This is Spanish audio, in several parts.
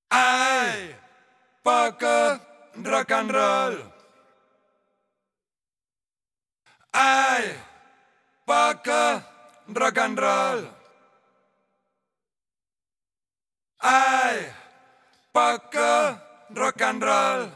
Ai, poca rock and roll. Ai, poca rock and roll. Ai, poca rock and roll.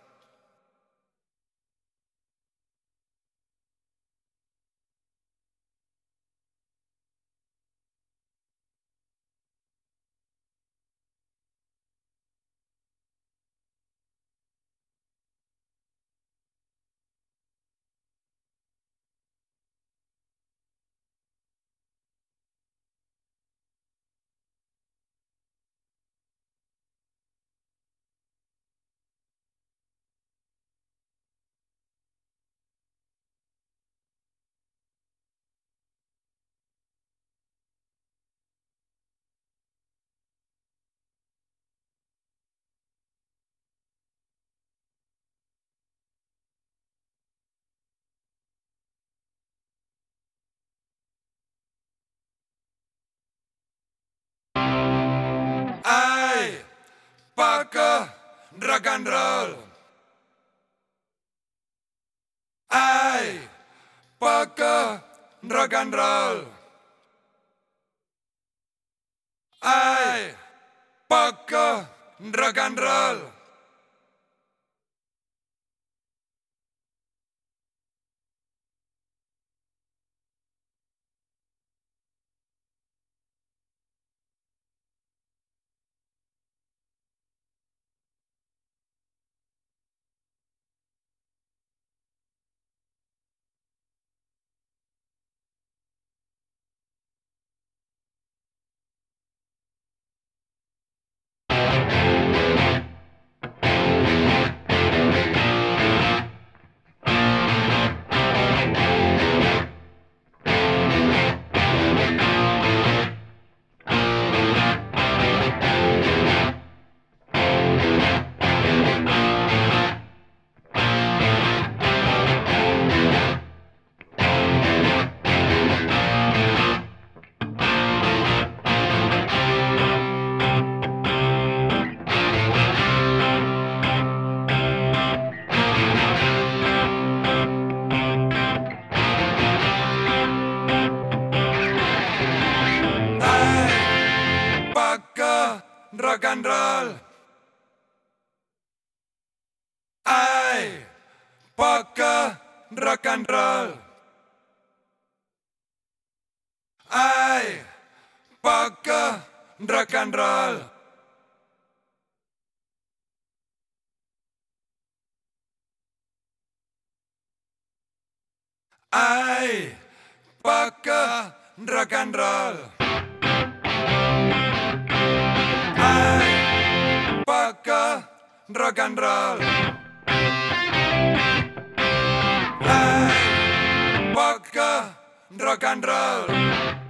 Ai, poca rock and roll. Ai, poca rock and roll. Ai, poca rock and roll. Poca rock and roll. Ai, poca rock and roll. Ai, poca rock and roll. Ai, poca rock and roll. Ai, poca rock and roll. Ai, poca rock and roll.